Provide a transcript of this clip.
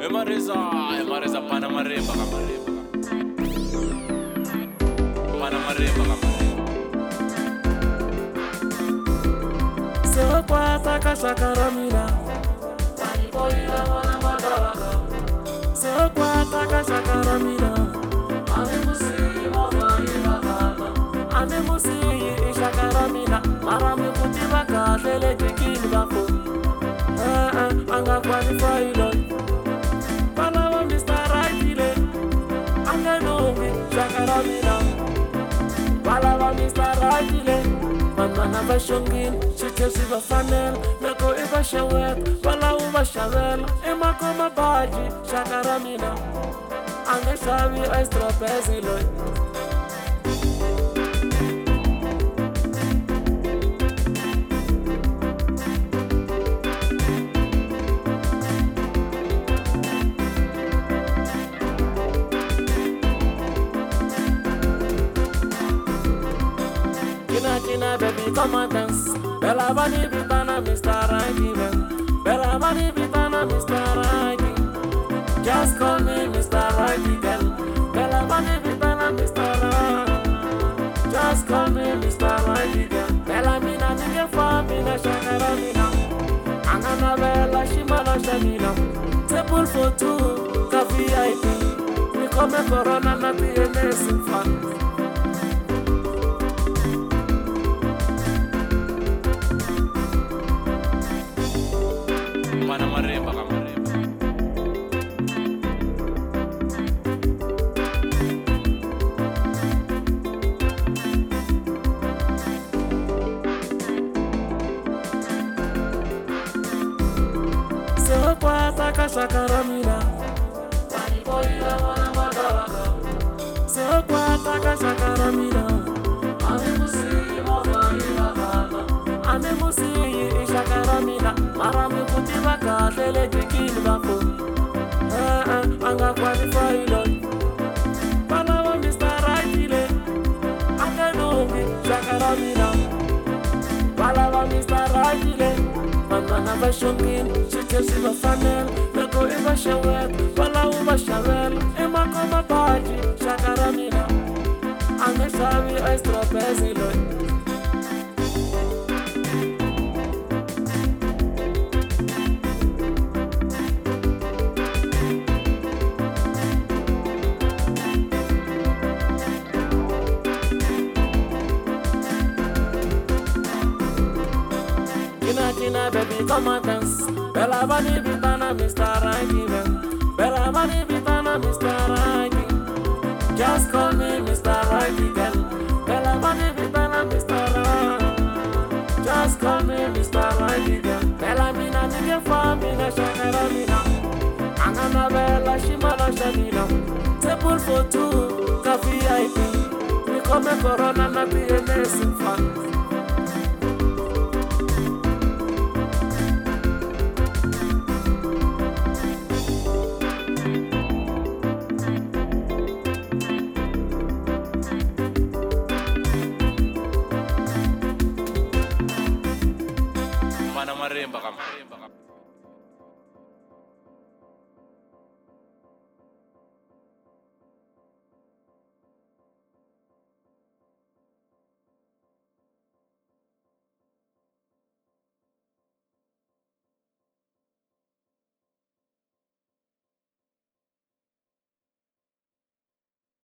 Emareza pana marimba kamarimba. Pana marimba kamarimba. Se kwata kashakaramina. Wanipoira wana madaraga. Se kwata kashakaramina. Amemusi mofaira kana. Amemusi ishakaramina. Marami kutiba kahlele jikini bako. Anga qualify lot. Palawa Mr. Right anga nongi shakaramina. Palawa Mr. Right Mana bashongin, chikesi bafanel, meko iba shawet, pala uba shawel, ema koma baji, shakaramina. Anga shawi extra pesiloi. Tina baby come and dance. Bella bani bitana Mr. Ranky man. Bella bani bitana Mr. Ranky. Just call me Mr. Ranky girl. Bella bani bitana Mr. Ranky. Just call me Mr. Ranky girl. Bella mina nige fa mina shakara mina. Angana bella shimala shamina. Table for two, coffee VIP. We come a corona na PNS in fun. Pana marimba kamarimba. Se kwata kashakaramina. Wanipoira wana madaraga. Se kwata kashakaramina. Amemusi mofaira kana. Amemusi ishakaramina. Marami kutiba kahlele jikini bako. Anga qualify lot. Palawa Mr. Right anga nongi shakaramina. Palawa Mr. Right Mana bashongin, chikesi bafanel, meko iba shawet, pala uba shawel, ema koma baji, shakaramina. Anga shawi extra pesiloi. Tina baby come and dance. Bella bani bitana Mr. Ranky man. Bella bani bitana Mr. Ranky. Just call me Mr. Ranky girl. Bella bani bitana Mr. Ranky. Just call me Mr. Ranky girl. Bella mina nige fa mina shakaramina. Angana bella shimala shamina. Table for two, coffee VIP. We come a corona na PNS in fun.